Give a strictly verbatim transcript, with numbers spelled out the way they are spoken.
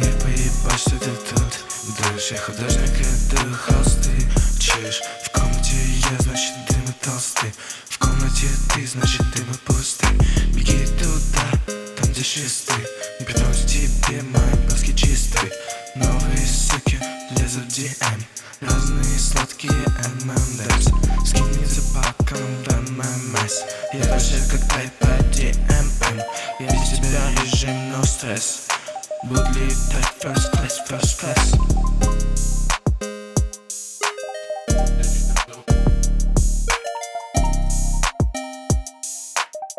Не поебать, что ты тут. Дышь, я художник, рисую холсты. Чеш, в комнате я, значит дым и толстый. В комнате ты, значит дым и пустый. Беги туда, там где шесты. Не притронусь к тебе, мои глазки чистые. Новые суки лезут в ди эм. Разные сладкие эм эм дэс. Скинь запаком в эм эм эс. Я тоже как iPad ди эм эм. Я без тебя режим, но стресс. Буду летать first class, first class.